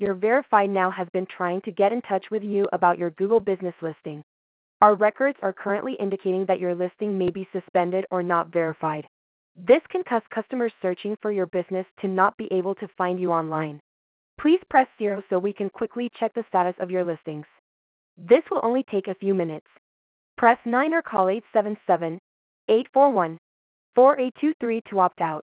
Your verified now has been trying to get in touch with you about your Google business listing. Our records are currently indicating that your listing may be suspended or not verified. This can cause customers searching for your business to not be able to find you online. Please press 0 so we can quickly check the status of your listings. This will only take a few minutes. Press 9 or call 877-841-4823 to opt out.